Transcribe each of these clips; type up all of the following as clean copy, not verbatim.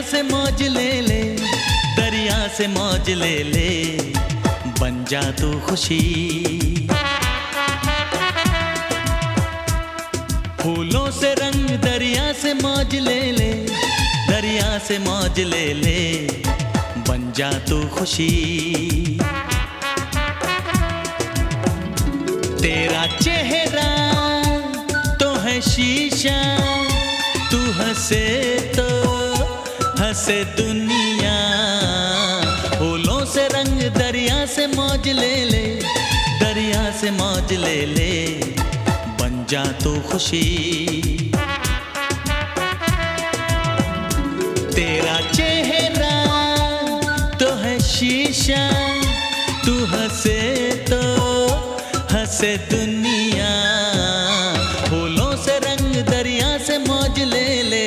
से मौज ले ले, दरिया से मौज ले ले, बन जा तू खुशी। फूलों से रंग दरिया से मौज ले ले, दरिया से मौज ले ले, बन जा तू खुशी। तेरा चेहरा तो है शीशा, तू हंसे तो हंसे दुनिया। फूलों से रंग दरिया से मौज ले ले, दरिया से मौज ले ले, बन जा तू खुशी। तेरा चेहरा तो है शीशा, तू हंसे तो हंसे दुनिया। फूलों से रंग दरिया से मौज ले ले।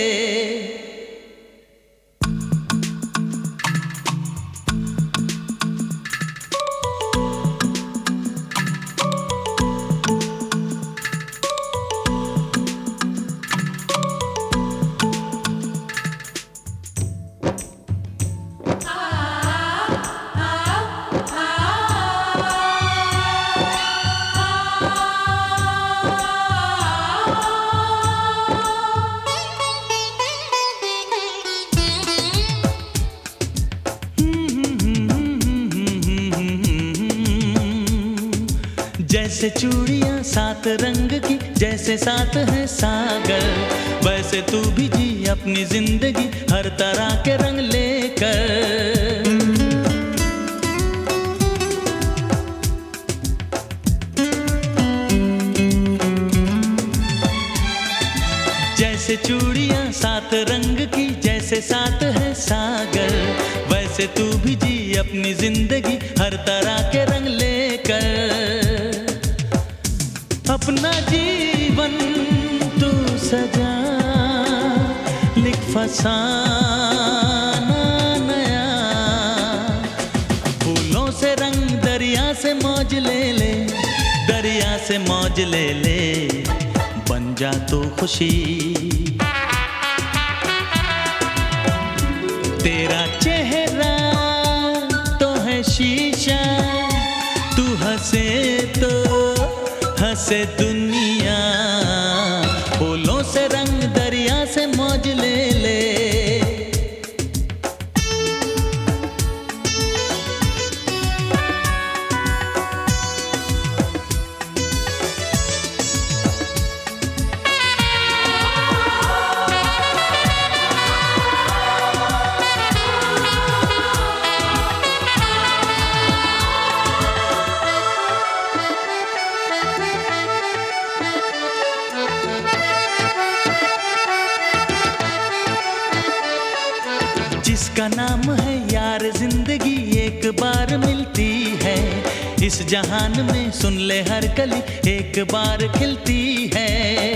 जैसे चूड़ियां सात रंग की, जैसे सात है सागर, वैसे तू भी जी अपनी जिंदगी हर तरह के रंग लेकर। जैसे चूड़ियां सात रंग की, जैसे सात है सागर, वैसे तू भी जी अपनी जिंदगी हर तरह के रंग लेकर। अपना जीवन तू सजा, लिख फसाना नया। फूलों से रंग दरिया से मौज ले ले, दरिया से मौज ले ले, बन जा तू खुशी। तेरा चेहरा तो है शीशा, तू हंसे तो हंसे दुनिया। फूलों से रंग दरिया से मौज ले ले। जिसका नाम है यार जिंदगी एक बार मिलती है, इस जहान में सुन ले हर कली एक बार खिलती है।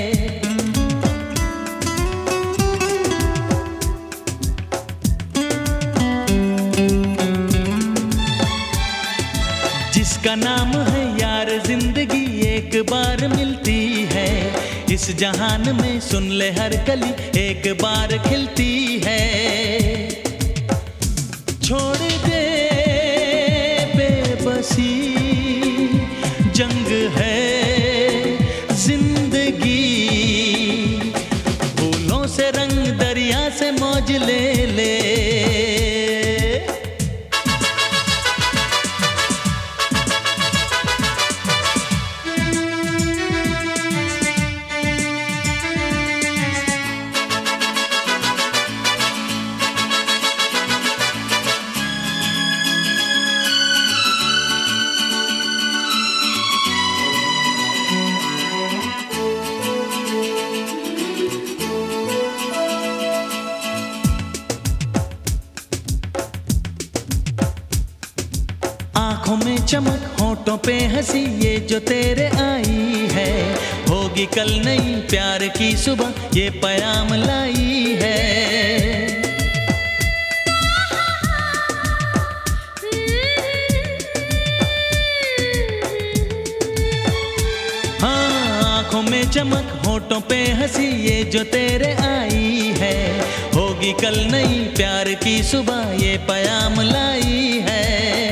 जिसका नाम है यार जिंदगी एक बार मिलती है, इस जहान में सुन ले हर कली एक बार खिलती है। छोड़ दे बेबसी, जंग है जिंदगी। फूलों से रंग दरिया से मौज ले ले। आँखों में चमक, होठों पे हंसी, ये जो तेरे आई है, होगी कल नई प्यार की सुबह, ये प्याम लाई है। हाँ, आँखों में चमक, होठों पे हंसी, ये जो तेरे आई है, होगी होगी कल नई प्यार की सुबह ये पयाम लाई है।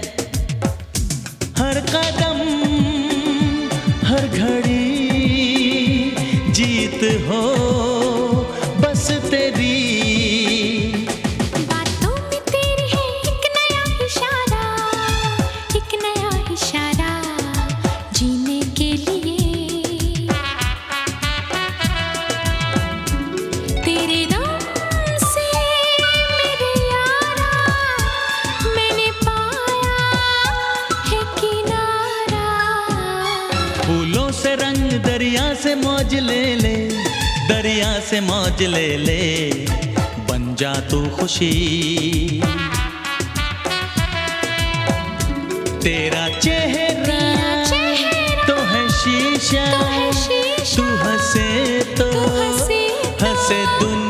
हर कदम हर घड़ी जीत हो बस तेरी। बातों में तेरी है एक नया इशारा जीने के लिए। तेरे नाम से मेरे यारा मैंने पाया है किनारा। फूलों से रंग दरिया से मौज ले ले, दरिया से मौज ले ले, बन जा तू खुशी। तेरा चेहरा तो है शीशा, तू हंसे तो हंसे दुनिया।